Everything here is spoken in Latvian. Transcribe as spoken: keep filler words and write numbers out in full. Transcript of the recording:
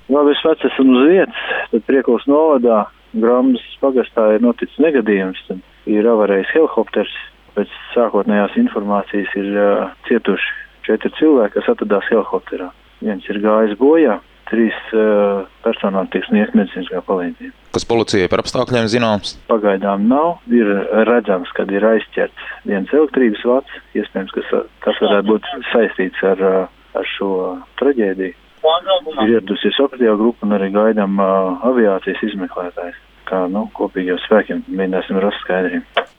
Labi, es pats esmu uz vietas, tad Priekulas novadā Grambas pagastā ir noticis negadījums, tad ir avarējis helikopters. Pēc sākotnējās informācijas ir uh, cietuši četri cilvēki, kas atradās helikopterā. Viens ir gājis bojā, trīs uh, personām tiek sniegt medicīniskā palīdzība. Kas policijai par apstākļiem zināms? Pagaidām nav. Ir redzams, kad ir aizķerts viens elektrības vats. Iespējams, ka tas varētu būt saistīts ar, ar šo traģēdiju. Ir ieradusies operatīvā grupa un arī gaidām uh, aviācijas izmeklētājs. Kā, nu, kopīgiem spēkiem mēģināsim rast skaidrību.